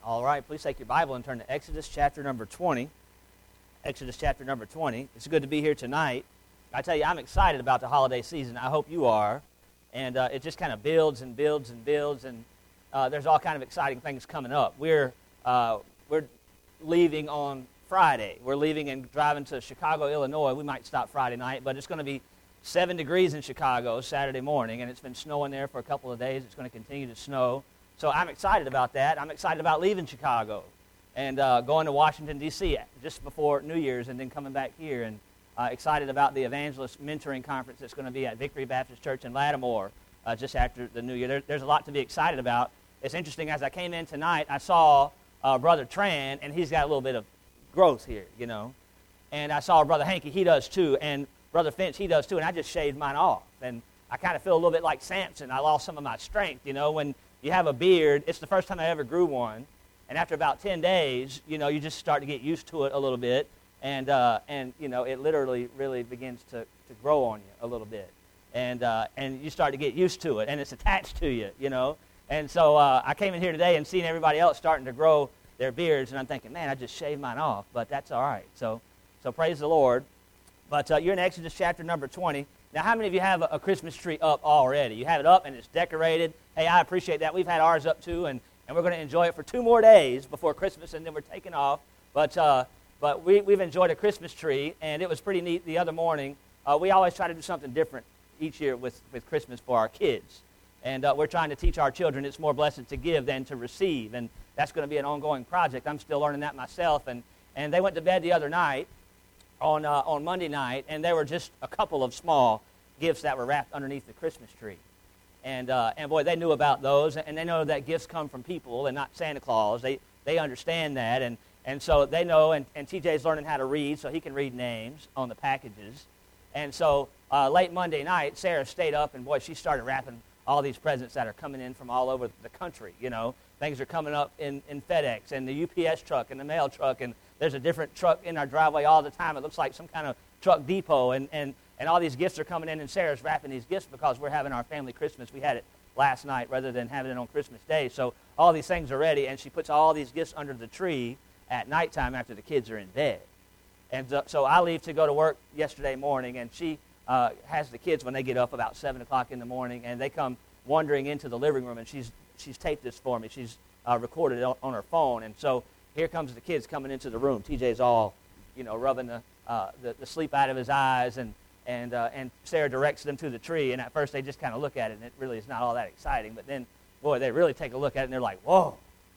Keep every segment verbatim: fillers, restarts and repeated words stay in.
All right, please take your Bible and turn to Exodus chapter number twenty. Exodus chapter number twenty. It's good to be here tonight. I tell you, I'm excited about the holiday season. I hope you are. And uh, it just kind of builds and builds and builds, and uh, there's all kind of exciting things coming up. We're uh, we're leaving on Friday. We're leaving and driving to Chicago, Illinois. We might stop Friday night, but it's going to be seven degrees in Chicago Saturday morning, and it's been snowing there for a couple of days. It's going to continue to snow. So I'm excited about that. I'm excited about leaving Chicago and uh, going to Washington, D C just before New Year's and then coming back here. And uh, excited about the Evangelist Mentoring Conference that's going to be at Victory Baptist Church in Lattimore uh, just after the New Year. There, there's a lot to be excited about. It's interesting, as I came in tonight, I saw uh, Brother Tran, and he's got a little bit of growth here, you know. And I saw Brother Hankey, he does too, and Brother Finch, he does too, and I just shaved mine off. And I kind of feel a little bit like Samson. I lost some of my strength, you know, when you have a beard. It's the first time I ever grew one, and after about ten days, you know, you just start to get used to it a little bit, and uh, and you know, it literally really begins to, to grow on you a little bit, and uh, and you start to get used to it, and it's attached to you, you know. And so uh, I came in here today and seen everybody else starting to grow their beards, and I'm thinking, man, I just shaved mine off, but that's all right. So so praise the Lord. But uh, you're in Exodus chapter number twenty. Now, how many of you have a, a Christmas tree up already? You have it up and it's decorated. Hey, I appreciate that. We've had ours up too, and, and we're going to enjoy it for two more days before Christmas, and then we're taking off. But uh, but we, we've enjoyed a Christmas tree, and it was pretty neat the other morning. Uh, we always try to do something different each year with, with Christmas for our kids. And uh, we're trying to teach our children it's more blessed to give than to receive, and that's going to be an ongoing project. I'm still learning that myself. And, and they went to bed the other night, on uh, on Monday night, and there were just a couple of small gifts that were wrapped underneath the Christmas tree. And, uh, and boy, they knew about those, and they know that gifts come from people and not Santa Claus. They they understand that, and, and so they know, and, and T J's learning how to read, so he can read names on the packages. And so uh, late Monday night, Sarah stayed up, and boy, she started wrapping all these presents that are coming in from all over the country, you know. Things are coming up in, in FedEx and the U P S truck and the mail truck, and there's a different truck in our driveway all the time. It looks like some kind of truck depot, and, and, and all these gifts are coming in, and Sarah's wrapping these gifts because we're having our family Christmas. We had it last night rather than having it on Christmas Day. So all these things are ready, and she puts all these gifts under the tree at nighttime after the kids are in bed. And so, so I leave to go to work yesterday morning, and she uh, has the kids when they get up about seven o'clock in the morning, and they come wandering into the living room, and she's she's taped this for me. She's uh, recorded it on, on her phone, and so here comes the kids coming into the room. T J's all, you know, rubbing the uh, the, the sleep out of his eyes, and and uh, and Sarah directs them to the tree, and at first they just kind of look at it, and it really is not all that exciting, but then, boy, they really take a look at it, and they're like, whoa.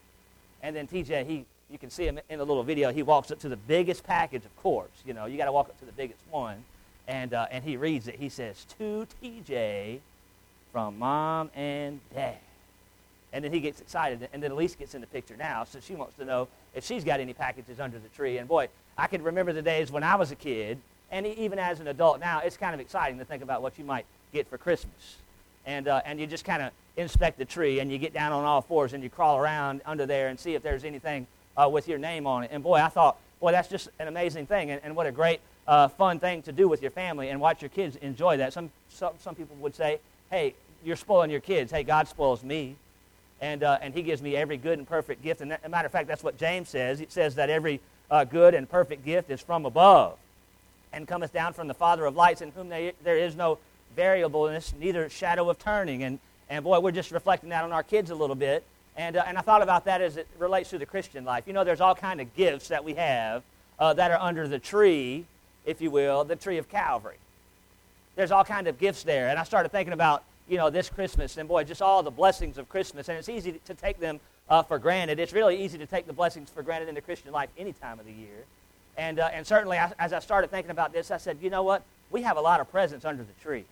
And then T J, he, you can see him in the little video, he walks up to the biggest package, of course, you know, you got to walk up to the biggest one, and uh, and he reads it. He says, to T J from Mom and Dad. And then he gets excited, and then Elise gets in the picture now, so she wants to know if she's got any packages under the tree. And boy, I can remember the days when I was a kid, and even as an adult now, it's kind of exciting to think about what you might get for Christmas. And uh, and you just kind of inspect the tree, and you get down on all fours, and you crawl around under there and see if there's anything uh, with your name on it. And boy, I thought, boy, that's just an amazing thing, and, and what a great, uh, fun thing to do with your family, and watch your kids enjoy that. Some, some, some people would say, hey, you're spoiling your kids. Hey, God spoils me. And uh, and he gives me every good and perfect gift. And that, as a matter of fact, that's what James says. It says that every uh, good and perfect gift is from above, and cometh down from the Father of lights, in whom they, there is no variableness, neither shadow of turning. And, and boy, we're just reflecting that on our kids a little bit. And uh, and I thought about that as it relates to the Christian life. You know, there's all kind of gifts that we have uh, that are under the tree, if you will, the tree of Calvary. There's all kind of gifts there. And I started thinking about, you know, this Christmas, and boy, just all the blessings of Christmas, and it's easy to take them uh, for granted. It's really easy to take the blessings for granted in the Christian life any time of the year. And uh, and certainly, I, as I started thinking about this, I said, you know what? We have a lot of presents under the tree.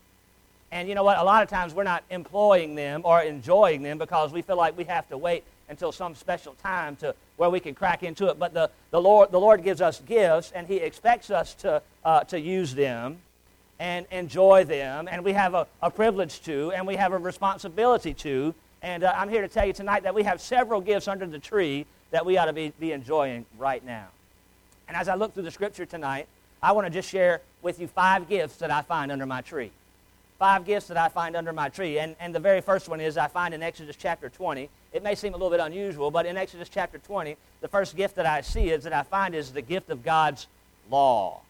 And you know what? A lot of times we're not employing them or enjoying them because we feel like we have to wait until some special time to where we can crack into it. But the, the Lord the Lord gives us gifts, and He expects us to uh, to use them and enjoy them, and we have a, a privilege to, and we have a responsibility to. And uh, I'm here to tell you tonight that we have several gifts under the tree that we ought to be, be enjoying right now. And as I look through the Scripture tonight, I want to just share with you five gifts that I find under my tree. five gifts that I find under my tree. And, and the very first one is I find in Exodus chapter twenty. It may seem a little bit unusual, but in Exodus chapter twenty, the first gift that I see is that I find is the gift of God's law.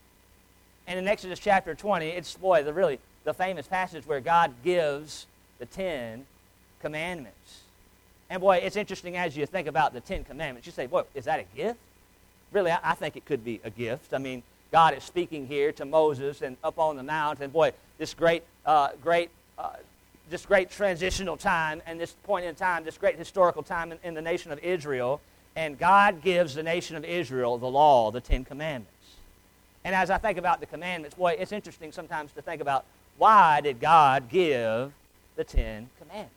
And in Exodus chapter twenty, it's, boy, the really the famous passage where God gives the Ten Commandments. And, boy, it's interesting as you think about the Ten Commandments. You say, boy, is that a gift? Really, I, I think it could be a gift. I mean, God is speaking here to Moses and up on the mount, and, boy, this great, uh, great, uh, this great transitional time and this point in time, this great historical time in, in the nation of Israel, and God gives the nation of Israel the law, the Ten Commandments. And as I think about the commandments, boy, it's interesting sometimes to think about, why did God give the Ten Commandments?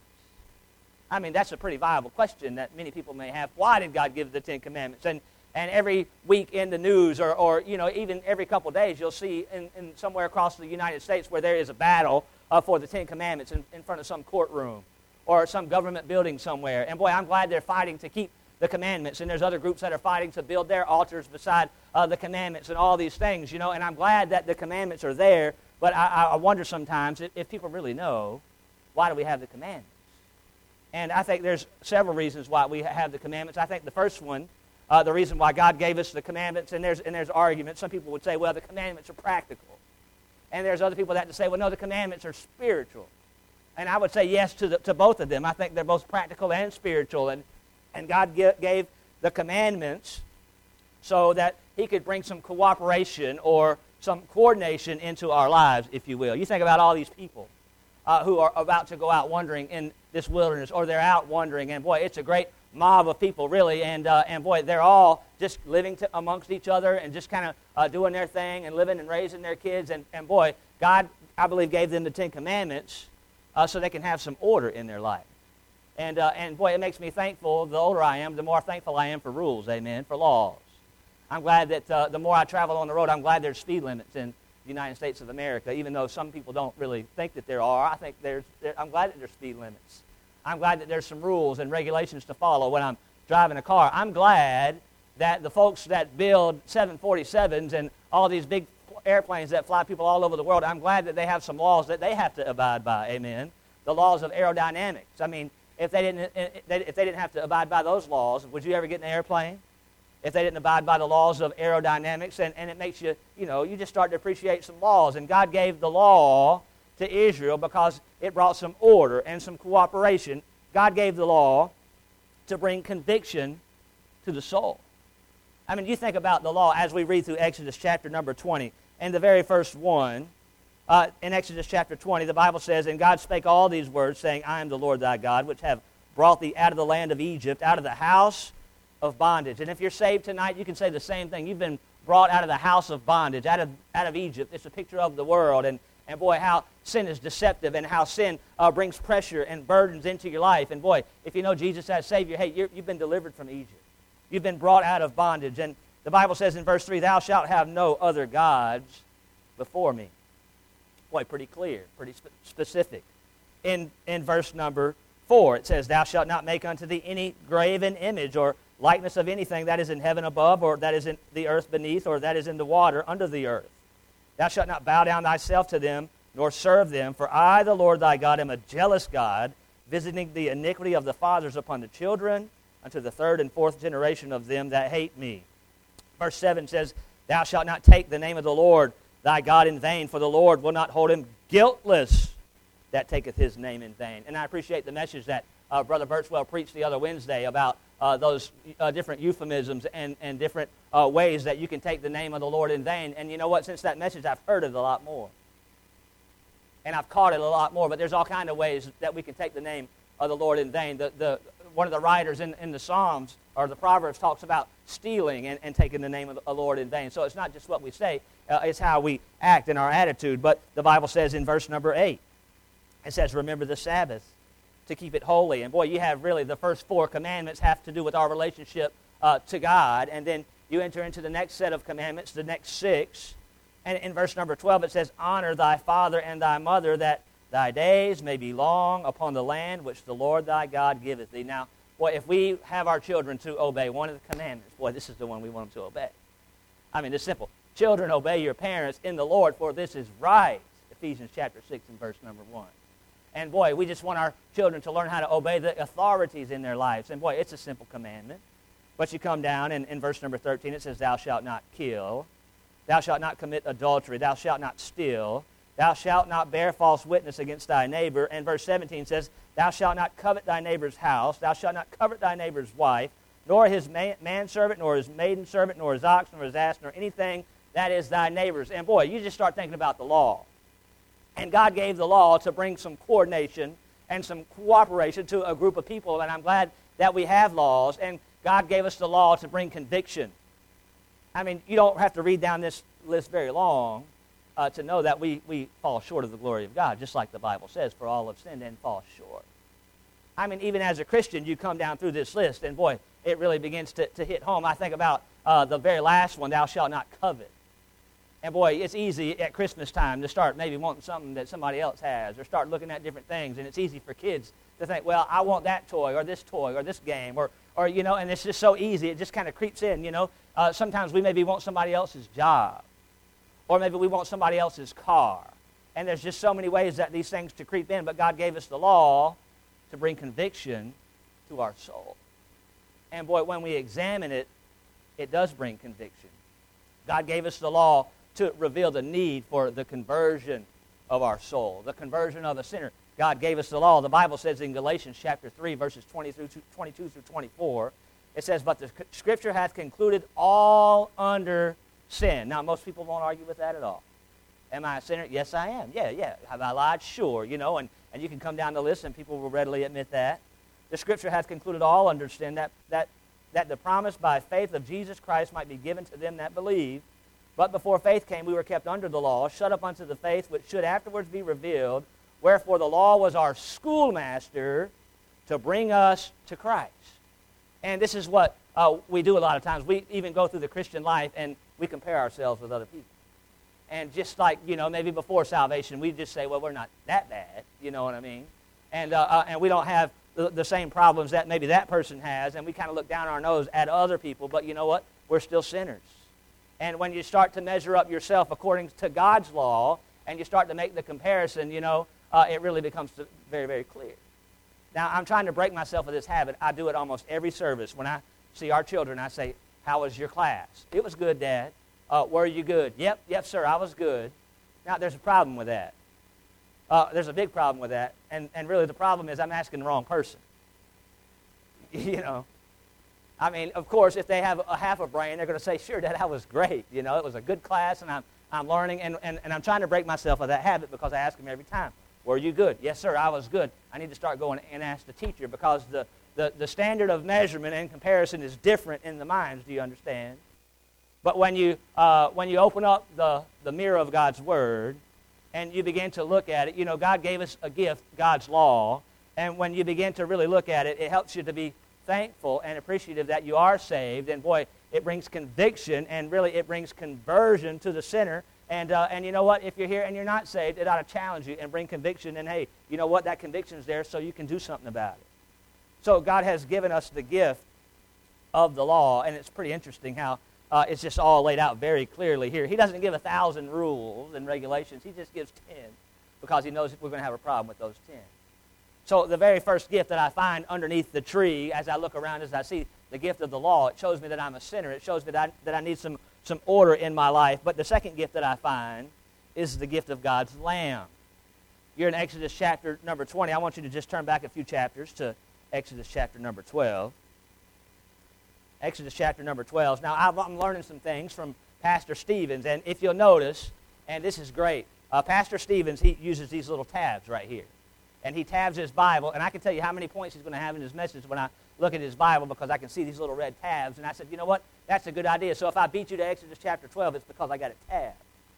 I mean, that's a pretty viable question that many people may have. Why did God give the Ten Commandments? And and every week in the news, or, or you know, even every couple of days, you'll see in, in somewhere across the United States where there is a battle uh, for the Ten Commandments in, in front of some courtroom or some government building somewhere. And boy, I'm glad they're fighting to keep the commandments. And there's other groups that are fighting to build their altars beside uh, the commandments and all these things, you know. And I'm glad that the commandments are there. But I, I wonder sometimes if, if people really know, why do we have the commandments? And I think there's several reasons why we have the commandments. I think the first one, uh, the reason why God gave us the commandments, and there's and there's arguments. Some people would say, well, the commandments are practical. And there's other people that say, well, no, the commandments are spiritual. And I would say yes to the, to both of them. I think they're both practical and spiritual. And, and God g- gave the commandments so that he could bring some cooperation or some coordination into our lives, if you will. You think about all these people uh, who are about to go out wandering in this wilderness, or they're out wandering, and boy, it's a great mob of people, really, and uh, and boy, they're all just living to, amongst each other and just kind of uh, doing their thing and living and raising their kids, and, and boy, God, I believe, gave them the Ten Commandments uh, so they can have some order in their life. And, uh, and boy, it makes me thankful. The older I am, the more thankful I am for rules, amen, for laws. I'm glad that uh, the more I travel on the road, I'm glad there's speed limits in the United States of America, even though some people don't really think that there are. I think there's, there, I'm glad that there's speed limits. I'm glad that there's some rules and regulations to follow when I'm driving a car. I'm glad that the folks that build seven forty-sevens and all these big airplanes that fly people all over the world, I'm glad that they have some laws that they have to abide by, amen, the laws of aerodynamics. I mean, if they didn't, if they didn't have to abide by those laws, would you ever get in an airplane? If they didn't abide by the laws of aerodynamics, and, and it makes you, you know, you just start to appreciate some laws. And God gave the law to Israel because it brought some order and some cooperation. God gave the law to bring conviction to the soul. I mean, you think about the law as we read through Exodus chapter number twenty, and the very first one, uh, in Exodus chapter twenty, the Bible says, "And God spake all these words, saying, I am the Lord thy God, which have brought thee out of the land of Egypt, out of the house of bondage." And if you're saved tonight, you can say the same thing. You've been brought out of the house of bondage, out of out of Egypt. It's a picture of the world, and, and boy, how sin is deceptive, and how sin uh, brings pressure and burdens into your life. And boy, if you know Jesus as Savior, hey, you're, you've been delivered from Egypt. You've been brought out of bondage. And the Bible says in verse three, "Thou shalt have no other gods before me." Boy, pretty clear, pretty sp- specific. In, in verse number four, it says, "Thou shalt not make unto thee any graven image or likeness of anything that is in heaven above, or that is in the earth beneath, or that is in the water under the earth. Thou shalt not bow down thyself to them, nor serve them, for I, the Lord thy God, am a jealous God, visiting the iniquity of the fathers upon the children, unto the third and fourth generation of them that hate me." Verse seven says, "Thou shalt not take the name of the Lord thy God in vain, for the Lord will not hold him guiltless that taketh his name in vain." And I appreciate the message that uh, Brother Birchwell preached the other Wednesday about uh, those uh, different euphemisms and, and different uh, ways that you can take the name of the Lord in vain. And you know what? Since that message, I've heard it a lot more. And I've caught it a lot more. But there's all kinds of ways that we can take the name of the Lord in vain. The, the, one of the writers in, in the Psalms or the Proverbs talks about stealing and, and taking the name of the Lord in vain. So it's not just what we say. Uh, it's how we act in our attitude. But the Bible says in verse number eight, it says, "Remember the Sabbath to keep it holy." And boy, you have really the first four commandments have to do with our relationship uh, to God. And then you enter into the next set of commandments, the next six. And in verse number twelve, it says, "Honor thy father and thy mother, that thy days may be long upon the land which the Lord thy God giveth thee." Now, boy, if we have our children to obey one of the commandments, boy, this is the one we want them to obey. I mean, it's simple. Children, obey your parents in the Lord, for this is right. Ephesians chapter six and verse number one. And boy, we just want our children to learn how to obey the authorities in their lives. And boy, it's a simple commandment. But you come down, and in verse number thirteen, it says, thou shalt not kill. Thou shalt not commit adultery. Thou shalt not steal. Thou shalt not bear false witness against thy neighbor. And verse seventeen says, thou shalt not covet thy neighbor's house. Thou shalt not covet thy neighbor's wife, nor his man, manservant, nor his maidservant, nor his ox, nor his ass, nor anything that is thy neighbor's. And boy, you just start thinking about the law. And God gave the law to bring some coordination and some cooperation to a group of people. And I'm glad that we have laws. And God gave us the law to bring conviction. I mean, you don't have to read down this list very long uh, to know that we, we fall short of the glory of God, just like the Bible says, for all have sinned and fall short. I mean, even as a Christian, you come down through this list, and boy, it really begins to, to hit home. I think about uh, the very last one, thou shalt not covet. And boy, it's easy at Christmas time to start maybe wanting something that somebody else has, or start looking at different things, and it's easy for kids to think, well, I want that toy, or this toy, or this game, or, or you know, and it's just so easy. It just kind of creeps in, you know. Uh, sometimes we maybe want somebody else's job, or maybe we want somebody else's car. And there's just so many ways that these things to creep in, but God gave us the law to bring conviction to our soul. And boy, when we examine it, it does bring conviction. God gave us the law to reveal the need for the conversion of our soul, the conversion of the sinner. God gave us the law. The Bible says in Galatians chapter three, verses twenty through twenty-two through twenty-four, it says, but the Scripture hath concluded all under sin. Now, most people won't argue with that at all. Am I a sinner? Yes, I am. Yeah, yeah. Have I lied? Sure. You know, and, and you can come down the list, and people will readily admit that. The Scripture hath concluded all under sin, that, that, that the promise by faith of Jesus Christ might be given to them that believe. But before faith came, we were kept under the law, shut up unto the faith which should afterwards be revealed. Wherefore the law was our schoolmaster to bring us to Christ. And this is what uh, we do a lot of times. We even go through the Christian life, and we compare ourselves with other people. And just like, you know, maybe before salvation, we just say, well, we're not that bad, you know what I mean? And, uh, uh, and we don't have the, the same problems that maybe that person has, and we kind of look down our nose at other people, but you know what? We're still sinners. And when you start to measure up yourself according to God's law, and you start to make the comparison, you know, uh, it really becomes very, very clear. Now, I'm trying to break myself of this habit. I do it almost every service. When I see our children, I say, how was your class? It was good, Dad. Uh, were you good? Yep, yep, sir, I was good. Now, there's a problem with that. Uh, there's a big problem with that. And, and really the problem is I'm asking the wrong person. You know. I mean, of course, if they have a half a brain, they're going to say, sure, Dad, that was great. You know, it was a good class, and I'm, I'm learning. And, and, and I'm trying to break myself of that habit because I ask them every time, were you good? Yes, sir, I was good. I need to start going and ask the teacher because the, the, the standard of measurement and comparison is different in the minds. Do you understand? But when you, uh, when you open up the, the mirror of God's Word and you begin to look at it, you know, God gave us a gift, God's law, and when you begin to really look at it, it helps you to be thankful and appreciative that you are saved. And boy, it brings conviction, and really it brings conversion to the sinner. And uh, and you know what? If you're here and you're not saved, it ought to challenge you and bring conviction. And hey, you know what? That conviction is there so you can do something about it. So God has given us the gift of the law, and it's pretty interesting how uh, it's just all laid out very clearly here. He doesn't give a thousand rules and regulations. He just gives ten because he knows we're going to have a problem with those ten. So the very first gift that I find underneath the tree as I look around, as I see the gift of the law, it shows me that I'm a sinner. It shows me that I, that I need some, some order in my life. But the second gift that I find is the gift of God's Lamb. You're in Exodus chapter number twenty. I want you to just turn back a few chapters to Exodus chapter number twelve. Exodus chapter number twelve. Now, I'm learning some things from Pastor Stevens. And if you'll notice, and this is great, uh, Pastor Stevens, he uses these little tabs right here. And he tabs his Bible, and I can tell you how many points he's going to have in his message when I look at his Bible because I can see these little red tabs. And I said, you know what? That's a good idea. So if I beat you to Exodus chapter twelve, it's because I got it tabbed.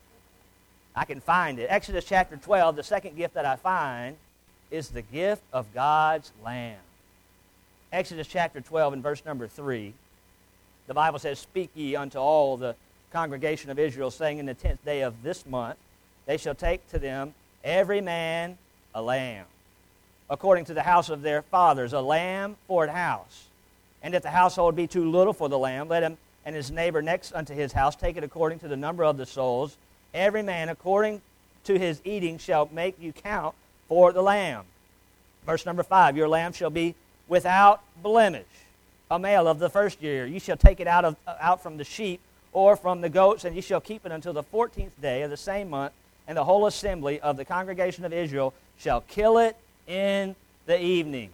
I can find it. Exodus chapter twelve, the second gift that I find is the gift of God's Lamb. Exodus chapter twelve and verse number three, the Bible says, speak ye unto all the congregation of Israel, saying, in the tenth day of this month they shall take to them every man a lamb, according to the house of their fathers, a lamb for an house. And if the household be too little for the lamb, let him and his neighbor next unto his house take it according to the number of the souls, every man according to his eating shall make you count for the lamb. Verse number five, your lamb shall be without blemish, a male of the first year. You shall take it out of out from the sheep or from the goats, and you shall keep it until the fourteenth day of the same month, and the whole assembly of the congregation of Israel shall kill it in the evening.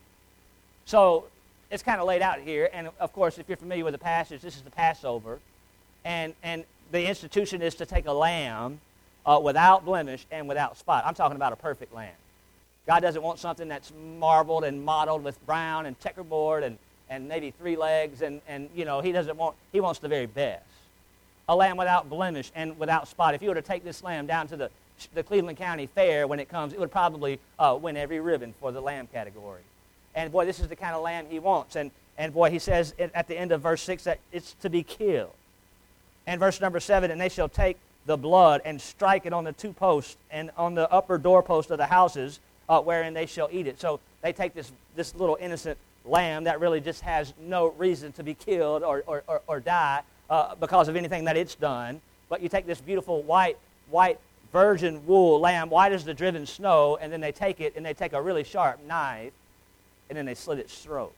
So it's kind of laid out here, and of course, if you're familiar with the passage, this is the Passover, and and the institution is to take a lamb uh, without blemish and without spot. I'm talking about a perfect lamb. God doesn't want something that's marbled and mottled with brown and checkerboard and, and maybe three legs, and, and you know, he doesn't want, he wants the very best. A lamb without blemish and without spot. If you were to take this lamb down to the, the Cleveland County Fair when it comes, it would probably uh, win every ribbon for the lamb category. And boy, this is the kind of lamb he wants. And, and boy, he says at the end of verse six that it's to be killed. And verse number seven, and they shall take the blood and strike it on the two posts and on the upper doorpost of the houses, Uh, wherein they shall eat it. So they take this, this little innocent lamb that really just has no reason to be killed or, or, or, or die uh, because of anything that it's done. But you take this beautiful white, white virgin wool lamb, white as the driven snow, and then they take it and they take a really sharp knife and then they slit its throat.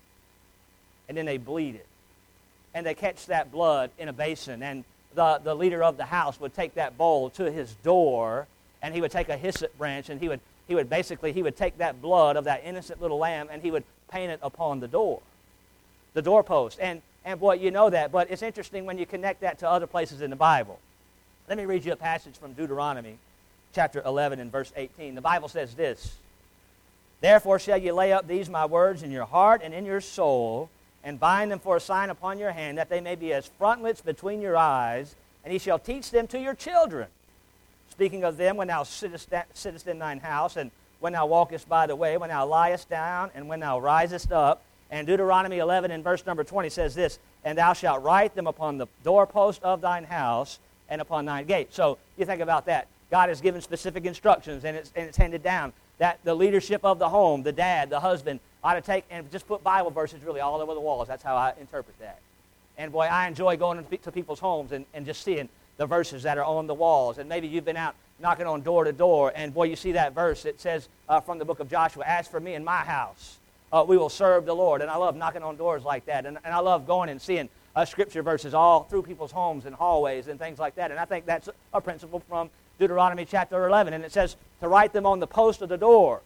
And then they bleed it. And they catch that blood in a basin. And the, the leader of the house would take that bowl to his door, and he would take a hyssop branch, and he would He would basically, he would take that blood of that innocent little lamb and he would paint it upon the door, the doorpost. And, and boy, you know that, but it's interesting when you connect that to other places in the Bible. Let me read you a passage from Deuteronomy chapter eleven and verse eighteen. The Bible says this, therefore shall you lay up these my words in your heart and in your soul, and bind them for a sign upon your hand, that they may be as frontlets between your eyes, and ye shall teach them to your children. Speaking of them, when thou sittest, sittest in thine house, and when thou walkest by the way, when thou liest down, and when thou risest up. And Deuteronomy eleven and verse number twenty says this, and thou shalt write them upon the doorpost of thine house and upon thine gate. So you think about that. God has given specific instructions, and it's, and it's handed down that the leadership of the home, the dad, the husband, ought to take and just put Bible verses really all over the walls. That's how I interpret that. And boy, I enjoy going to people's homes and, and just seeing the verses that are on the walls. And maybe you've been out knocking on door to door, and boy, you see that verse. It says uh, from the book of Joshua, as for me and my house, uh, we will serve the Lord. And I love knocking on doors like that. And, and I love going and seeing uh, scripture verses all through people's homes and hallways and things like that. And I think that's a principle from Deuteronomy chapter eleven. And it says to write them on the post of the door.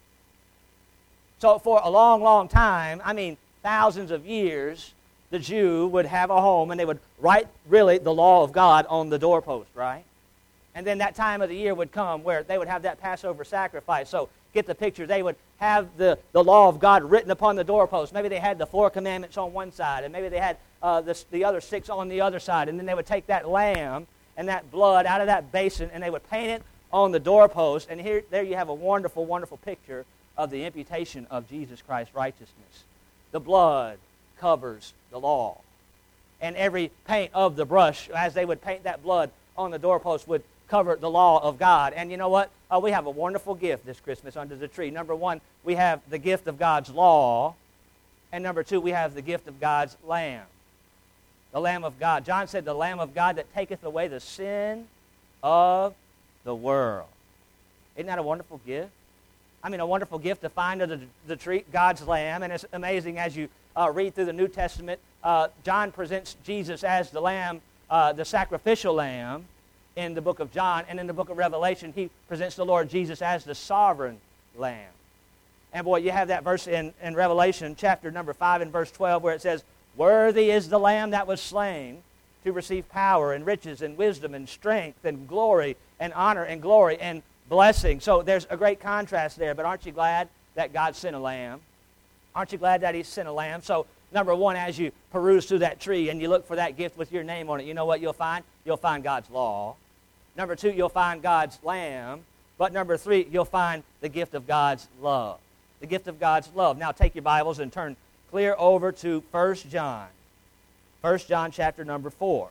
So for a long, long time, I mean thousands of years, the Jew would have a home, and they would write, really, the law of God on the doorpost, right? And then that time of the year would come where they would have that Passover sacrifice. So get the picture. They would have the, the law of God written upon the doorpost. Maybe they had the four commandments on one side, and maybe they had uh, the, the other six on the other side. And then they would take that lamb and that blood out of that basin, and they would paint it on the doorpost. And here, there you have a wonderful, wonderful picture of the imputation of Jesus Christ's righteousness. The blood covers the law. And every paint of the brush, as they would paint that blood on the doorpost, would cover the law of God. And you know what? Uh, we have a wonderful gift this Christmas under the tree. Number one, we have the gift of God's law. And number two, we have the gift of God's Lamb. The Lamb of God. John said, the Lamb of God that taketh away the sin of the world. Isn't that a wonderful gift? I mean, a wonderful gift to find under the, the tree, God's Lamb. And it's amazing as you uh, read through the New Testament, uh, John presents Jesus as the Lamb, uh, the sacrificial Lamb in the book of John. And in the book of Revelation, he presents the Lord Jesus as the sovereign Lamb. And boy, you have that verse in, in Revelation chapter number five and verse twelve where it says, worthy is the Lamb that was slain to receive power and riches and wisdom and strength and glory and honor and glory and blessing. So there's a great contrast there, but aren't you glad that God sent a lamb? Aren't you glad that he sent a lamb? So number one, as you peruse through that tree and you look for that gift with your name on it, you know what you'll find? You'll find God's law. Number two, you'll find God's lamb. But number three, you'll find the gift of God's love. The gift of God's love. Now take your Bibles and turn clear over to First John. First John chapter number four.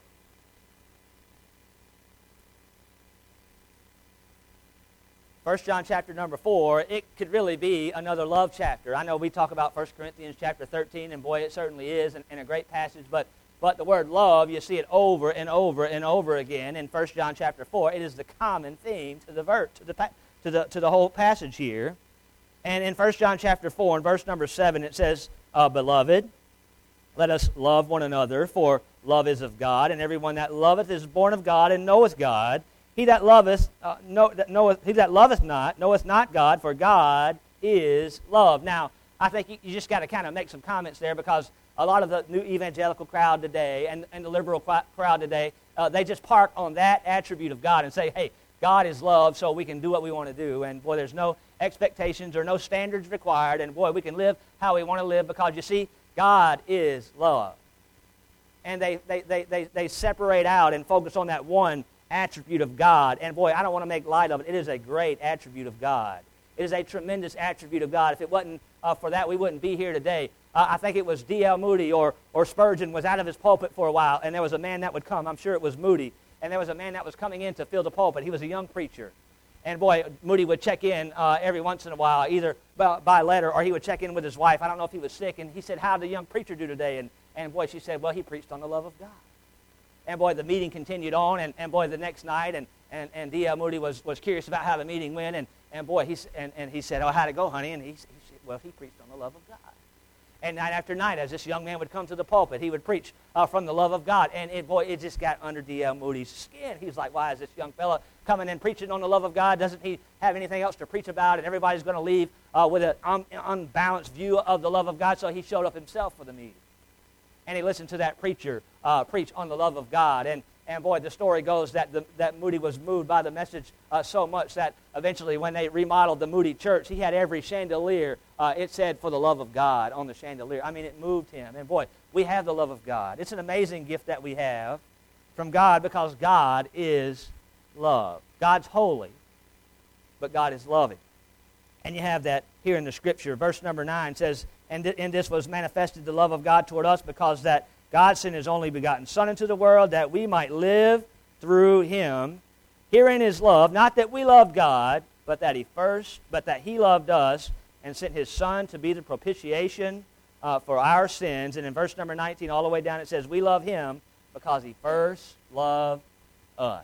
First John chapter number four, it could really be another love chapter. I know we talk about First Corinthians chapter thirteen, and boy, it certainly is, and, and a great passage. But But the word love, you see it over and over and over again in First John chapter four. It is the common theme to the verse, to the to the to the whole passage here. And in First John chapter four, in verse number seven, it says, uh, "Beloved, let us love one another, for love is of God, and everyone that loveth is born of God and knoweth God. He that loveth, uh, know, that knoweth, he that loveth not, knoweth not God, for God is love." Now, I think you, you just got to kind of make some comments there, because a lot of the new evangelical crowd today and, and the liberal crowd today, uh, they just park on that attribute of God and say, hey, God is love, so we can do what we want to do. And boy, there's no expectations or no standards required. And boy, we can live how we want to live, because you see, God is love. And they, they, they, they, they separate out and focus on that one attribute of God. And boy, I don't want to make light of it. It is a great attribute of God. It is a tremendous attribute of God. If it wasn't uh, for that, we wouldn't be here today. Uh, I think it was D L Moody or, or Spurgeon was out of his pulpit for a while, and there was a man that would come. I'm sure it was Moody. And there was a man that was coming in to fill the pulpit. He was a young preacher. And boy, Moody would check in uh, every once in a while, either by, by letter or he would check in with his wife. I don't know if he was sick. And he said, "How did the young preacher do today?" And, and boy, she said, "Well, he preached on the love of God." And boy, the meeting continued on. And, and boy, the next night, and, and, and D L Moody was, was curious about how the meeting went. And, and boy, he, and, and he said, "Oh, how'd it go, honey?" And he, he said, "Well, he preached on the love of God." And night after night, as this young man would come to the pulpit, he would preach uh, from the love of God. And it, boy, it just got under D L Moody's skin. He was like, "Why is this young fella coming and preaching on the love of God? Doesn't he have anything else to preach about? And everybody's going to leave uh, with an un- unbalanced view of the love of God." So he showed up himself for the meeting. And he listened to that preacher uh, preach on the love of God. And, and boy, the story goes that, the, that Moody was moved by the message uh, so much that eventually when they remodeled the Moody church, he had every chandelier, uh, it said, "For the love of God" on the chandelier. I mean, it moved him. And boy, we have the love of God. It's an amazing gift that we have from God, because God is love. God's holy, but God is loving. And you have that here in the Scripture. Verse number nine says, "And in this was manifested the love of God toward us, because that God sent His only begotten Son into the world, that we might live through Him. Herein is love, not that we loved God, but that He first, but that He loved us and sent His Son to be the propitiation uh, for our sins." And in verse number nineteen, all the way down, it says, "We love Him because He first loved us."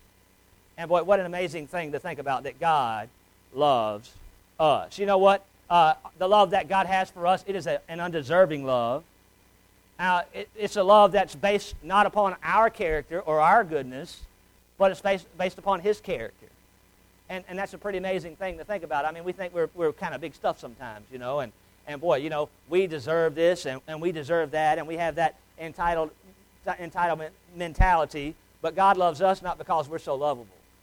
And boy, what an amazing thing to think about, that God loves us. You know what? Uh, the love that God has for us, it is a, an undeserving love. Now, it, it's a love that's based not upon our character or our goodness, but it's based, based upon His character. And, and that's a pretty amazing thing to think about. I mean, we think we're, we're kind of big stuff sometimes, you know, and, and boy, you know, we deserve this and, and we deserve that, and we have that entitled, entitlement mentality, but God loves us not because we're so lovable.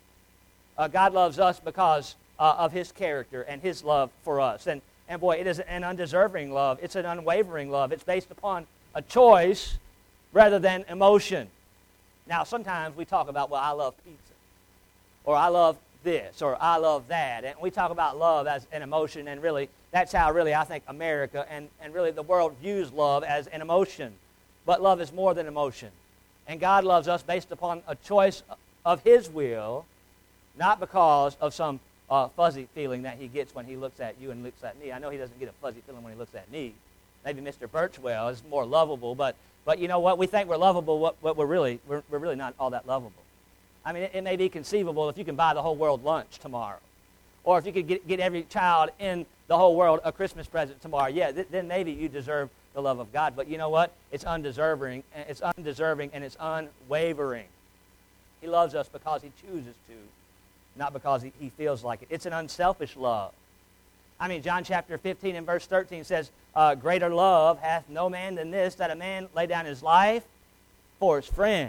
Uh, God loves us because uh, of His character and His love for us. And, and boy, it is an undeserving love. It's an unwavering love. It's based upon a choice rather than emotion. Now, sometimes we talk about, well, I love pizza, or I love this, or I love that. And we talk about love as an emotion, and really, that's how really I think America and, and really the world views love, as an emotion. But love is more than emotion. And God loves us based upon a choice of His will, not because of some uh, fuzzy feeling that He gets when He looks at you and looks at me. I know He doesn't get a fuzzy feeling when He looks at me. Maybe Mister Birchwell is more lovable, but but you know what? We think we're lovable, but, but we're really we're, we're really not all that lovable. I mean, it, it may be conceivable if you can buy the whole world lunch tomorrow, or if you could get, get every child in the whole world a Christmas present tomorrow. Yeah, th- then maybe you deserve the love of God. But you know what? It's undeserving, it's undeserving, and it's unwavering. He loves us because He chooses to, not because he, he feels like it. It's an unselfish love. I mean, John chapter fifteen and verse thirteen says, uh, "Greater love hath no man than this, that a man lay down his life for his friends."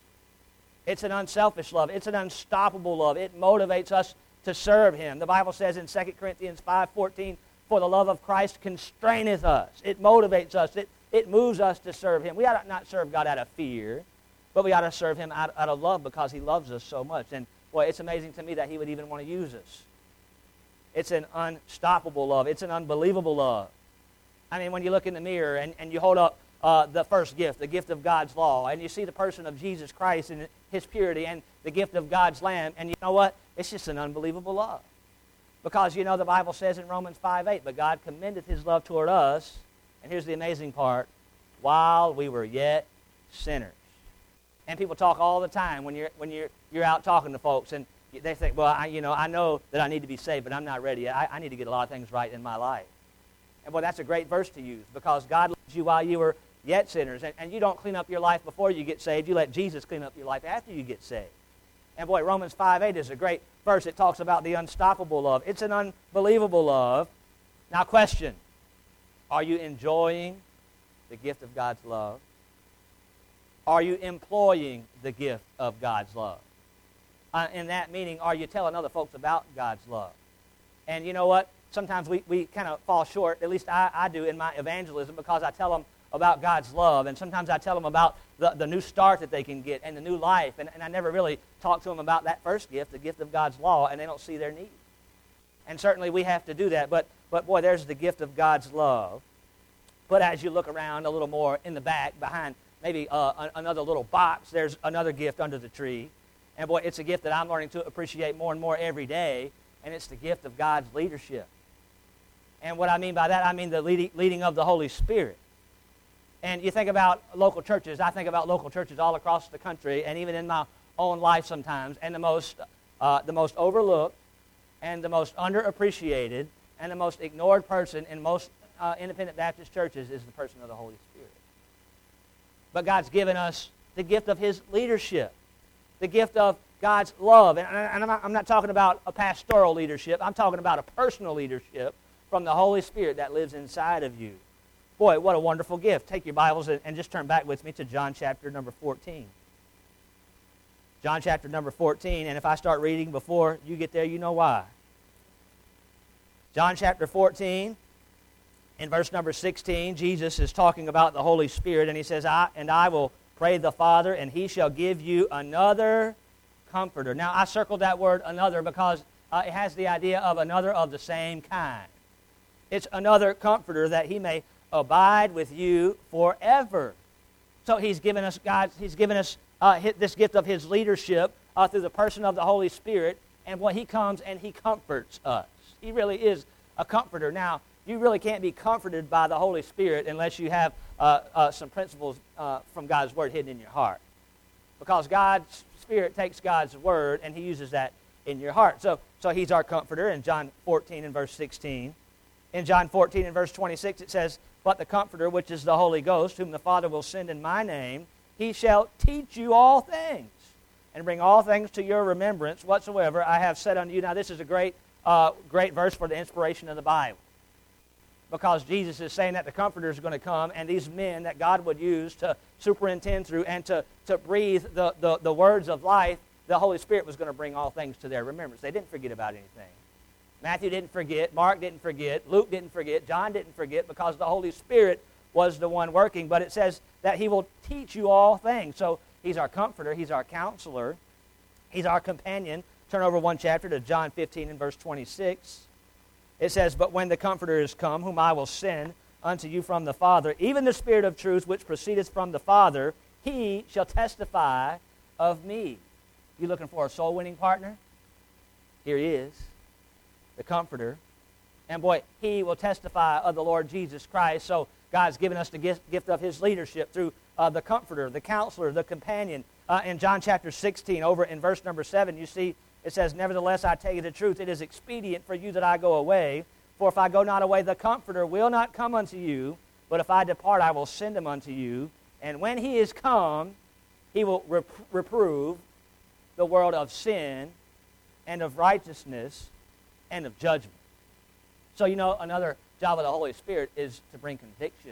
It's an unselfish love. It's an unstoppable love. It motivates us to serve Him. The Bible says in Second Corinthians five fourteen, "For the love of Christ constraineth us." It motivates us. It, it moves us to serve Him. We ought not serve God out of fear, but we ought to serve Him out, out of love, because He loves us so much. And boy, it's amazing to me that He would even want to use us. It's an unstoppable love. It's an unbelievable love. I mean, when you look in the mirror and, and you hold up uh, the first gift, the gift of God's law, and you see the person of Jesus Christ and His purity and the gift of God's Lamb, and you know what? It's just an unbelievable love. Because, you know, the Bible says in Romans five eight, "But God commendeth His love toward us," and here's the amazing part, "while we were yet sinners. And people talk all the time when you're when you're you're out talking to folks, and they think, well, I, you know, I know that I need to be saved, but I'm not ready. I, I need to get a lot of things right in my life. And, well, that's a great verse to use because God loves you while you were yet sinners. And, and you don't clean up your life before you get saved. You let Jesus clean up your life after you get saved. And, boy, Romans five eight is a great verse. It talks about the unstoppable love. It's an unbelievable love. Now, question, are you enjoying the gift of God's love? Are you employing the gift of God's love? Uh, in that meaning, are you telling other folks about God's love? And you know what? Sometimes we, we kind of fall short, at least I, I do in my evangelism, because I tell them about God's love, and sometimes I tell them about the, the new start that they can get and the new life, and, and I never really talk to them about that first gift, the gift of God's law, and they don't see their need. And certainly we have to do that, but, but boy, there's the gift of God's love. But as you look around a little more in the back, behind maybe uh, another little box, there's another gift under the tree. And boy, it's a gift that I'm learning to appreciate more and more every day, and it's the gift of God's leadership. And what I mean by that, I mean the leading, leading of the Holy Spirit. And you think about local churches. I think about local churches all across the country, and even in my own life sometimes. And the most, uh, the most overlooked, and the most underappreciated, and the most ignored person in most uh, independent Baptist churches is the person of the Holy Spirit. But God's given us the gift of His leadership. The gift of God's love. And I'm not, I'm not talking about a pastoral leadership. I'm talking about a personal leadership from the Holy Spirit that lives inside of you. Boy, what a wonderful gift. Take your Bibles and, and just turn back with me to John chapter number fourteen. John chapter number fourteen, and if I start reading before you get there, you know why. John chapter fourteen, in verse number sixteen, Jesus is talking about the Holy Spirit, and He says, I, and I will pray the Father, and He shall give you another Comforter. Now, I circled that word another because uh, it has the idea of another of the same kind. It's another Comforter that He may abide with you forever. So He's given us God. He's given us uh, this gift of His leadership uh, through the person of the Holy Spirit, and when He comes and He comforts us. He really is a comforter. Now, you really can't be comforted by the Holy Spirit unless you have uh, uh, some principles uh, from God's Word hidden in your heart. Because God's Spirit takes God's Word and He uses that in your heart. So, so He's our comforter in John fourteen and verse sixteen. In John fourteen and verse twenty-six it says, but the Comforter, which is the Holy Ghost, whom the Father will send in my name, He shall teach you all things, and bring all things to your remembrance whatsoever I have said unto you. Now this is a great, uh, great verse for the inspiration of the Bible. Because Jesus is saying that the Comforter is going to come, and these men that God would use to superintend through and to, to breathe the, the, the words of life, the Holy Spirit was going to bring all things to their remembrance. They didn't forget about anything. Matthew didn't forget, Mark didn't forget, Luke didn't forget, John didn't forget, because the Holy Spirit was the one working. But it says that He will teach you all things. So He's our Comforter, He's our Counselor, He's our companion. Turn over one chapter to John fifteen and verse twenty-six. It says, but when the Comforter is come, whom I will send unto you from the Father, even the Spirit of truth which proceedeth from the Father, He shall testify of me. You looking for a soul-winning partner? Here He is, the Comforter. And boy, He will testify of the Lord Jesus Christ. So God's given us the gift, gift of His leadership through uh, the Comforter, the Counselor, the Companion. Uh, in John chapter sixteen, over in verse number seven, you see, it says, nevertheless, I tell you the truth, it is expedient for you that I go away. For if I go not away, the Comforter will not come unto you. But if I depart, I will send Him unto you. And when He is come, He will rep- reprove the world of sin and of righteousness and of judgment. So, you know, another job of the Holy Spirit is to bring conviction.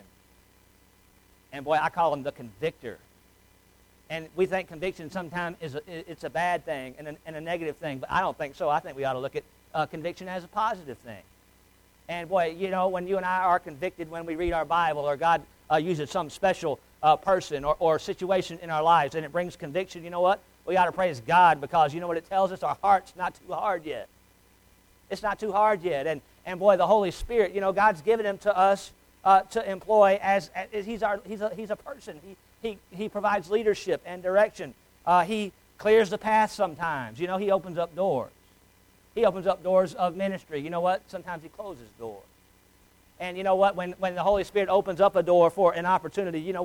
And boy, I call Him the convictor. And we think conviction sometimes is a, it's a bad thing and a, and a negative thing, but I don't think so. I think we ought to look at uh, conviction as a positive thing. And boy, you know, when you and I are convicted when we read our Bible, or God uh, uses some special uh, person or, or situation in our lives, and it brings conviction, you know what? We ought to praise God, because you know what it tells us? Our heart's not too hard yet. It's not too hard yet. And, and boy, the Holy Spirit, you know, God's given Him to us uh, to employ as, as he's, our, he's, a, he's a person. He, He, he provides leadership and direction. Uh, he clears the path sometimes. You know, He opens up doors. He opens up doors of ministry. You know what? Sometimes He closes doors. And you know what? When, when the Holy Spirit opens up a door for an opportunity, you know what?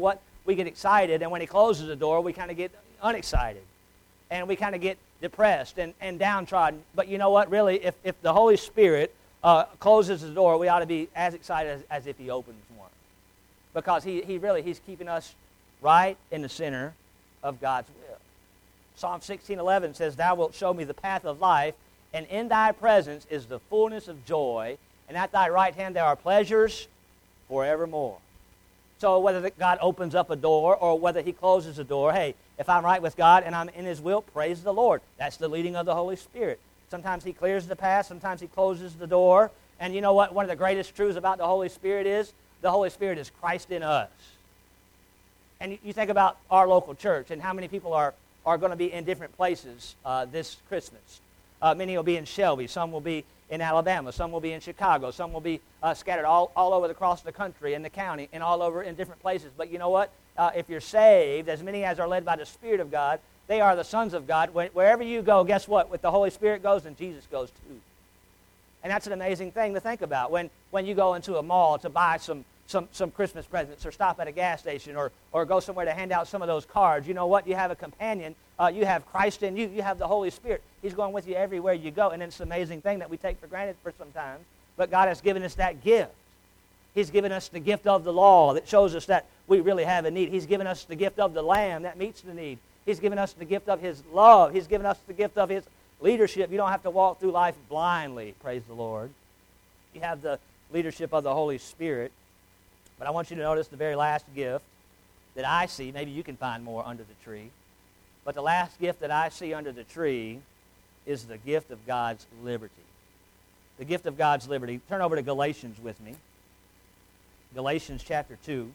we get excited, and when he closes the door, we kind of get unexcited. And we kind of get depressed and, and downtrodden. But you know what? Really, if, if the Holy Spirit uh, closes the door, we ought to be as excited as, as if he opens one. Because he, he really, he's keeping us right in the center of God's will. Psalm sixteen eleven says, Thou wilt show me the path of life, and in thy presence is the fullness of joy, and at thy right hand there are pleasures forevermore. So whether God opens up a door or whether he closes a door, hey, if I'm right with God and I'm in his will, praise the Lord. That's the leading of the Holy Spirit. Sometimes he clears the path, sometimes he closes the door. And you know what? One of the greatest truths about the Holy Spirit is the Holy Spirit is Christ in us. And you think about our local church and how many people are, are going to be in different places uh, this Christmas. Uh, many will be in Shelby. Some will be in Alabama. Some will be in Chicago. Some will be uh, scattered all, all over across the country and the county and all over in different places. But you know what? Uh, if you're saved, as many as are led by the Spirit of God, they are the sons of God. When, wherever you go, guess what? With the Holy Spirit goes, and Jesus goes too. And that's an amazing thing to think about. When, when you go into a mall to buy some Some, some Christmas presents or stop at a gas station or, or go somewhere to hand out some of those cards, you know what? You have a companion. Uh, you have Christ in you. You have the Holy Spirit. He's going with you everywhere you go. And it's an amazing thing that we take for granted for sometimes. But God has given us that gift. He's given us the gift of the law that shows us that we really have a need. He's given us the gift of the Lamb that meets the need. He's given us the gift of his love. He's given us the gift of his leadership. You don't have to walk through life blindly, praise the Lord. You have the leadership of the Holy Spirit. But I want you to notice the very last gift that I see. Maybe you can find more under the tree. But the last gift that I see under the tree is the gift of God's liberty. The gift of God's liberty. Turn over to Galatians with me. Galatians chapter two.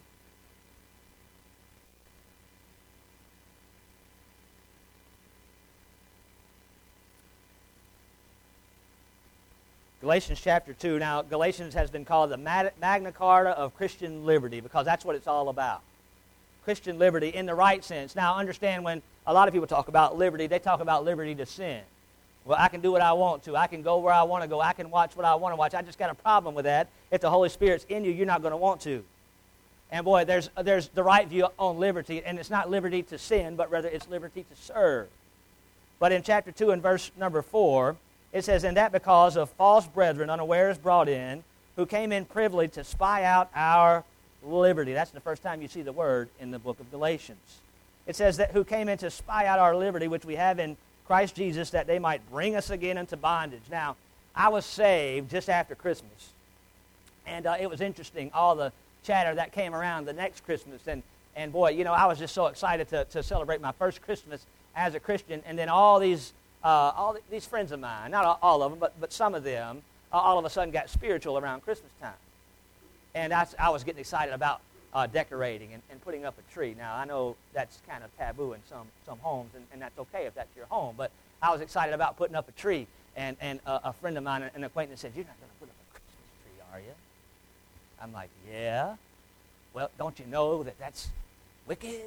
Galatians chapter two. Now, Galatians has been called the Magna Carta of Christian liberty because that's what it's all about. Christian liberty in the right sense. Now, understand when a lot of people talk about liberty, they talk about liberty to sin. Well, I can do what I want to. I can go where I want to go. I can watch what I want to watch. I just got a problem with that. If the Holy Spirit's in you, you're not going to want to. And boy, there's, there's the right view on liberty, and it's not liberty to sin, but rather it's liberty to serve. But in chapter two and verse number four, it says, And that because of false brethren unawares brought in, who came in privily to spy out our liberty. That's the first time you see the word in the book of Galatians. It says that who came in to spy out our liberty, which we have in Christ Jesus, that they might bring us again into bondage. Now, I was saved just after Christmas. And uh, it was interesting, all the chatter that came around the next Christmas. And, and boy, you know, I was just so excited to, to celebrate my first Christmas as a Christian. And then all these uh, all these friends of mine, not all of them, but, but some of them, uh, all of a sudden got spiritual around Christmas time. And I, I was getting excited about uh, decorating and, and putting up a tree. Now, I know that's kind of taboo in some, some homes, and, and that's okay if that's your home. But I was excited about putting up a tree. And, and uh, a friend of mine, an acquaintance, said, You're not going to put up a Christmas tree, are you? I'm like, yeah. Well, don't you know that that's wicked?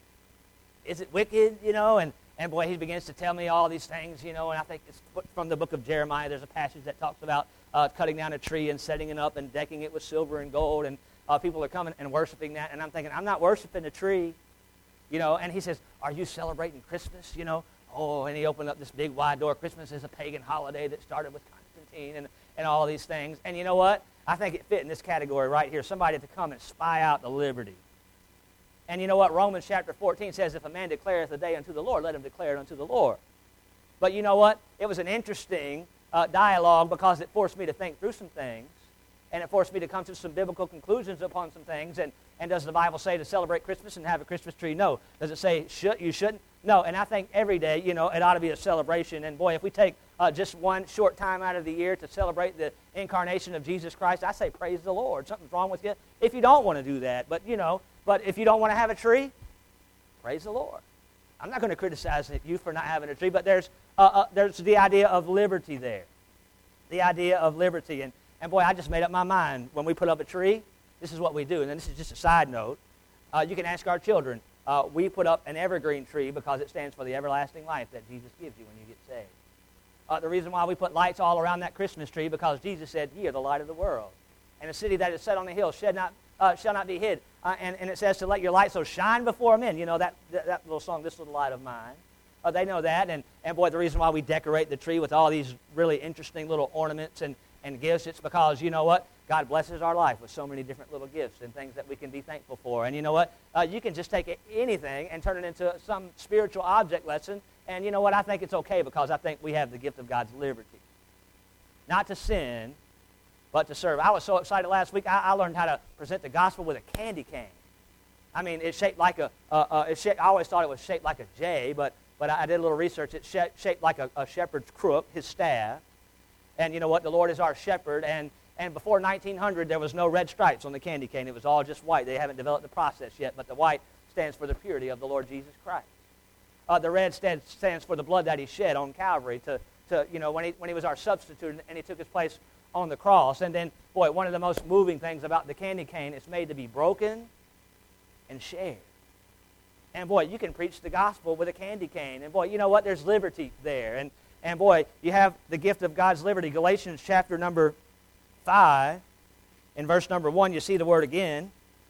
Is it wicked, you know? And, and boy, he begins to tell me all these things, you know, and I think it's from the book of Jeremiah. There's a passage that talks about uh, cutting down a tree and setting it up and decking it with silver and gold, and uh, people are coming and worshiping that, and I'm thinking, I'm not worshiping a tree, you know, and he says, are you celebrating Christmas, you know? Oh, and he opened up this big wide door. Christmas is a pagan holiday that started with Constantine and, and all these things, and you know what? I think it fit in this category right here, somebody to come and spy out the liberty. And you know what? Romans chapter fourteen says, if a man declareth a day unto the Lord, let him declare it unto the Lord. But you know what? It was an interesting uh, dialogue because it forced me to think through some things, and it forced me to come to some biblical conclusions upon some things. And, and does the Bible say to celebrate Christmas and have a Christmas tree? No. Does it say should, you shouldn't? No. And I think every day, you know, it ought to be a celebration. And boy, if we take uh, just one short time out of the year to celebrate the incarnation of Jesus Christ, I say praise the Lord. Something's wrong with you if you don't want to do that. But, you know, but if you don't want to have a tree, praise the Lord. I'm not going to criticize you for not having a tree, but there's uh, uh, there's the idea of liberty there. The idea of liberty. And, and boy, I just made up my mind. When we put up a tree, this is what we do. And then this is just a side note. Uh, you can ask our children. Uh, we put up an evergreen tree because it stands for the everlasting life that Jesus gives you when you get saved. Uh, the reason why we put lights all around that Christmas tree because Jesus said, ye are the light of the world. And a city that is set on a hill shed not, uh, uh, shall not be hid. Uh, and, and it says to let your light so shine before men. You know, that, that, that little song, This Little Light of Mine. Uh, they know that. And, and boy, the reason why we decorate the tree with all these really interesting little ornaments and, and gifts, it's because, you know what? God blesses our life with so many different little gifts and things that we can be thankful for. And you know what? Uh, you can just take anything and turn it into some spiritual object lesson. And you know what? I think it's okay because I think we have the gift of God's liberty. Not to sin, but to serve. I was so excited last week. I, I learned how to present the gospel with a candy cane. I mean, it's shaped like a. Uh, uh, it's shaped, I always thought it was shaped like a J, but but I did a little research. It's sh- shaped like a, a shepherd's crook, his staff. And you know what? The Lord is our shepherd. And and before nineteen hundred, there was no red stripes on the candy cane. It was all just white. They haven't developed the process yet, but the white stands for the purity of the Lord Jesus Christ. Uh, the red stands stands for the blood that He shed on Calvary to to you know when he when he was our substitute and He took His place on the cross. And then, boy, one of the most moving things about the candy cane, it's made to be broken and shared. And, boy, you can preach the gospel with a candy cane. And, boy, you know what? There's liberty there. And, and boy, you have the gift of God's liberty. Galatians chapter number five, in verse number one, you see the word again.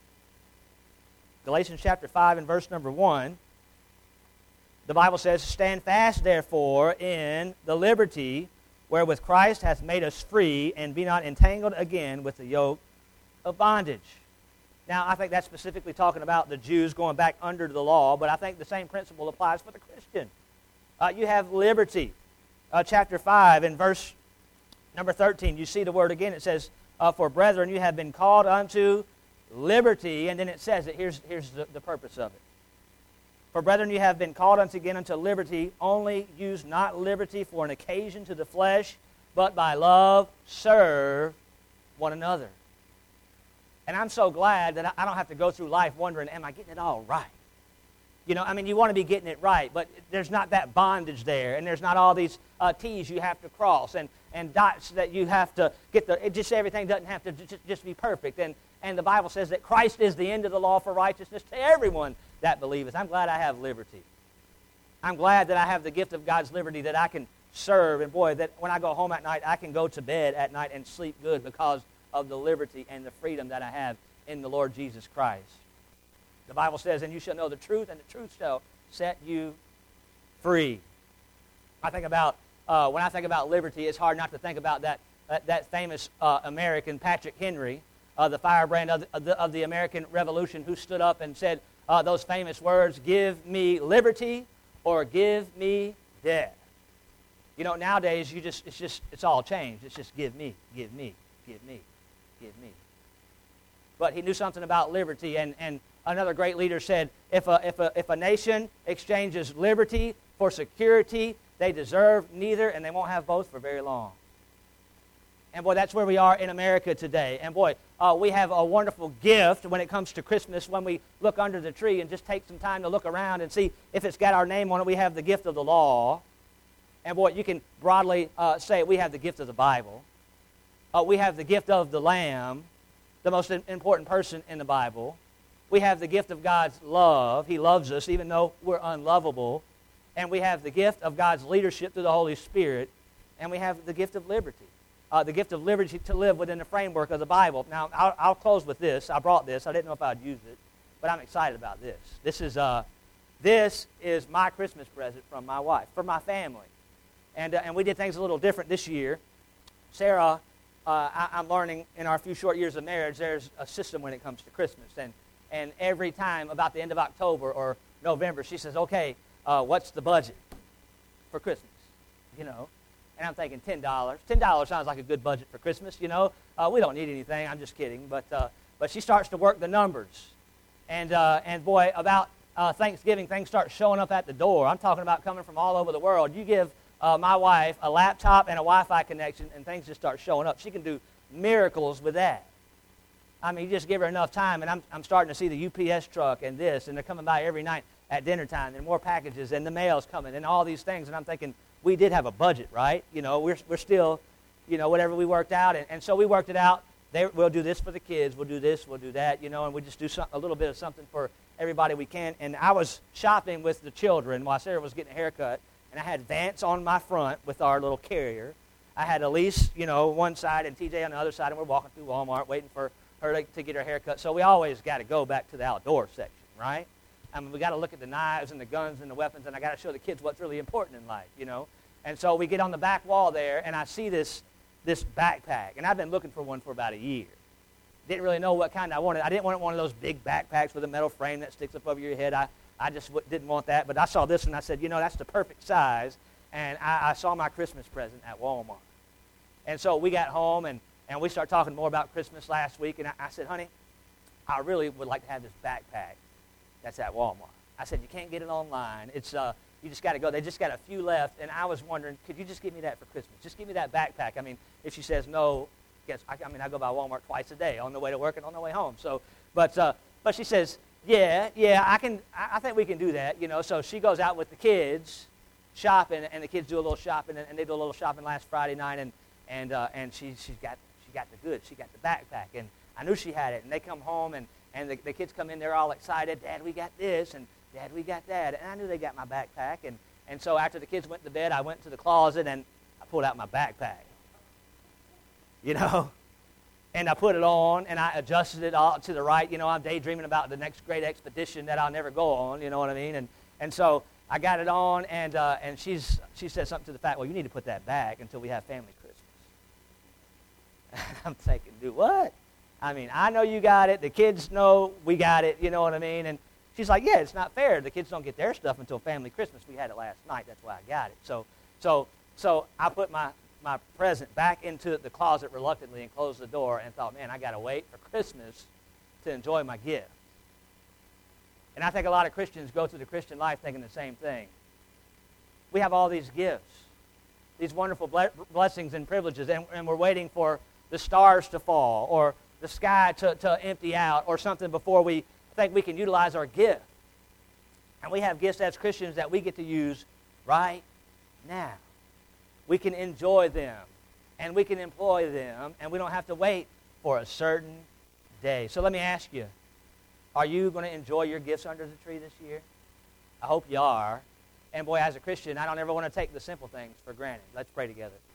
Galatians chapter five and verse number one. The Bible says, stand fast, therefore, in the liberty wherewith Christ hath made us free, and be not entangled again with the yoke of bondage. Now, I think that's specifically talking about the Jews going back under the law, but I think the same principle applies for the Christian. Uh, you have liberty. Uh, chapter five and verse number thirteen, you see the word again. It says, uh, for brethren, you have been called unto liberty, and then it says it. Here's, here's the, the purpose of it. For brethren, you have been called unto again unto liberty, only use not liberty for an occasion to the flesh, but by love serve one another. And I'm so glad that I don't have to go through life wondering, am I getting it all right? You know, I mean, you want to be getting it right, but there's not that bondage there, and there's not all these uh, T's you have to cross, and, and dots that you have to get the, it just everything doesn't have to j- just be perfect. And, and the Bible says that Christ is the end of the law for righteousness to everyone that believeth. I'm glad I have liberty. I'm glad that I have the gift of God's liberty, that I can serve, and boy, that when I go home at night, I can go to bed at night and sleep good because of the liberty and the freedom that I have in the Lord Jesus Christ. The Bible says, and you shall know the truth, and the truth shall set you free. I think about, uh, when I think about liberty, it's hard not to think about that, that, that famous uh, American, Patrick Henry, uh, the firebrand of the, of, the, of the American Revolution, who stood up and said uh, those famous words, give me liberty or give me death. You know, nowadays, you just it's just, it's all changed. It's just give me, give me, give me, give me. But he knew something about liberty, and, and another great leader said, if a, if, a, if a nation exchanges liberty for security, they deserve neither, and they won't have both for very long. And boy, that's where we are in America today. And boy, uh, we have a wonderful gift when it comes to Christmas when we look under the tree and just take some time to look around and see if it's got our name on it. We have the gift of the law. And boy, you can broadly uh, say we have the gift of the Bible. Uh, we have the gift of the Lamb, the most important person in the Bible. We have the gift of God's love. He loves us even though we're unlovable. And we have the gift of God's leadership through the Holy Spirit. And we have the gift of liberty. Uh, the gift of liberty to live within the framework of the Bible. Now, I'll, I'll close with this. I brought this. I didn't know if I'd use it, but I'm excited about this. This is uh, this is my Christmas present from my wife, for my family. And, uh, and we did things a little different this year. Sarah, uh, I, I'm learning in our few short years of marriage, there's a system when it comes to Christmas. And, and every time about the end of October or November, she says, okay, uh, what's the budget for Christmas? You know. And I'm thinking ten dollars. ten dollars sounds like a good budget for Christmas, you know. Uh, we don't need anything. I'm just kidding. But uh, but she starts to work the numbers. And, uh, and boy, about uh, Thanksgiving, things start showing up at the door. I'm talking about coming from all over the world. You give uh, my wife a laptop and a Wi-Fi connection, and things just start showing up. She can do miracles with that. I mean, you just give her enough time, and I'm, I'm starting to see the U P S truck and this, and they're coming by every night at dinner time, and more packages, and the mail's coming, and all these things. And I'm thinking, we did have a budget, right? You know, we're we're still, you know, whatever we worked out. And, and so we worked it out. They, we'll do this for the kids. We'll do this. We'll do that, you know, and we just do some, a little bit of something for everybody we can. And I was shopping with the children while Sarah was getting a haircut, and I had Vance on my front with our little carrier. I had Elise, you know, one side and T J on the other side, and we're walking through Walmart waiting for her to, to get her hair cut. So we always got to go back to the outdoor section, right? I mean, we got to look at the knives and the guns and the weapons, and I got to show the kids what's really important in life, you know. And so we get on the back wall there, and I see this this backpack, and I've been looking for one for about a year. Didn't really know what kind I wanted. I didn't want one of those big backpacks with a metal frame that sticks up over your head. I, I just w- didn't want that, but I saw this, and I said, you know, that's the perfect size, and I, I saw my Christmas present at Walmart. And so we got home, and, and we started talking more about Christmas last week, and I, I said, honey, I really would like to have this backpack that's at Walmart. I said, you can't get it online. It's uh, you just got to go. They just got a few left, and I was wondering, could you just give me that for Christmas? Just give me that backpack. I mean, if she says no, guess I, I mean, I go by Walmart twice a day, on the way to work and on the way home. So, but uh, but she says, yeah, yeah, I can. I, I think we can do that, you know. So she goes out with the kids shopping, and the kids do a little shopping, and, and they do a little shopping last Friday night, and and uh, and she she got she got the goods. She got the backpack, and I knew she had it. And they come home, and and the, the kids come in, they're all excited. Dad, we got this, and Dad, we got that. And I knew they got my backpack, and and so after the kids went to bed, I went to the closet and I pulled out my backpack. You know, and I put it on, and I adjusted it all to the right. You know, I'm daydreaming about the next great expedition that I'll never go on. You know what I mean? And and so I got it on, and uh, and she's she said something to the fact, well, you need to put that back until we have family Christmas. I'm thinking, do what? I mean, I know you got it. The kids know we got it. You know what I mean? And she's like, yeah, it's not fair. The kids don't get their stuff until family Christmas. We had it last night. That's why I got it. So so so I put my my present back into the closet reluctantly and closed the door and thought, man, I got to wait for Christmas to enjoy my gift. And I think a lot of Christians go through the Christian life thinking the same thing. We have all these gifts, these wonderful ble- blessings and privileges, and, and we're waiting for the stars to fall or the sky to, to empty out or something before we think we can utilize our gift. And we have gifts as Christians that we get to use right now. We can enjoy them, and we can employ them, and we don't have to wait for a certain day. So let me ask you, are you going to enjoy your gifts under the tree this year? I hope you are. And boy, as a Christian, I don't ever want to take the simple things for granted. Let's pray together.